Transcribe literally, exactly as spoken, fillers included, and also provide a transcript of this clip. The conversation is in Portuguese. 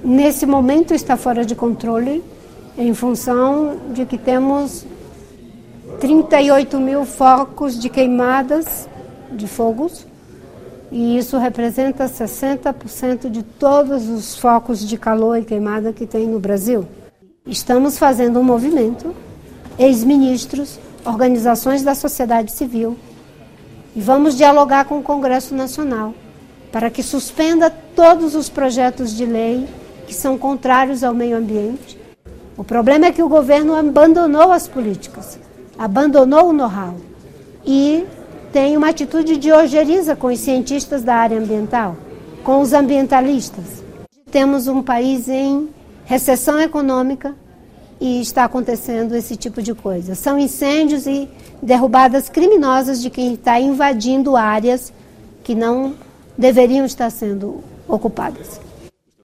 nesse momento está fora de controle, em função de que temos trinta e oito mil focos de queimadas de fogos, e isso representa sessenta por cento de todos os focos de calor e queimada que tem no Brasil. Estamos fazendo um movimento, ex-ministros, organizações da sociedade civil, e vamos dialogar com o Congresso Nacional para que suspenda todos os projetos de lei que são contrários ao meio ambiente. O problema é que o governo abandonou as políticas, abandonou o know-how e tem uma atitude de ojeriza com os cientistas da área ambiental, com os ambientalistas. Temos um país em recessão econômica e está acontecendo esse tipo de coisa. São incêndios e derrubadas criminosas de quem está invadindo áreas que não deveriam estar sendo ocupadas.